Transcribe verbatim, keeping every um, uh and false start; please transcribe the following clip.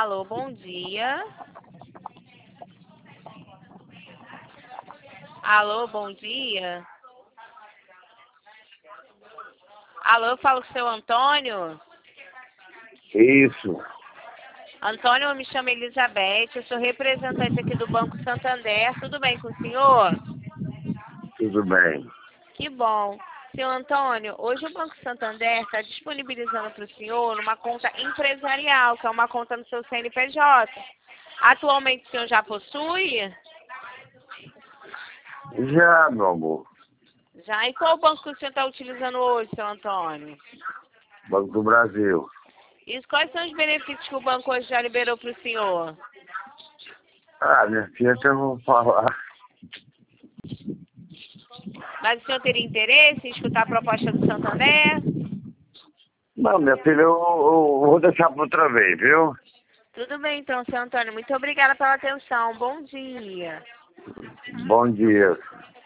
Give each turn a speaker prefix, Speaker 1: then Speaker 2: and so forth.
Speaker 1: Alô, bom dia. Alô, bom dia. Alô, eu falo com o seu Antônio.
Speaker 2: Isso,
Speaker 1: Antônio, eu me chamo Elizabeth, eu sou representante aqui do Banco Santander. Tudo bem com o senhor?
Speaker 2: tudo bem.
Speaker 1: Que bom. Senhor Antônio, hoje o Banco Santander está disponibilizando para o senhor uma conta empresarial, que é uma conta no seu C N P J. Atualmente o senhor já possui?
Speaker 2: Já, meu amor,
Speaker 1: Já. E qual banco que o senhor está utilizando hoje, seu Antônio?
Speaker 2: Banco do Brasil.
Speaker 1: E quais são os benefícios que o banco hoje já liberou para o senhor?
Speaker 2: Ah, minha filha, que eu vou falar.
Speaker 1: Mas o senhor teria interesse em escutar a proposta do Santander?
Speaker 2: Não, minha filha, eu, eu vou deixar para outra vez, viu?
Speaker 1: Tudo bem, então, seu Antônio. Muito obrigada pela atenção. Bom dia.
Speaker 2: Bom dia.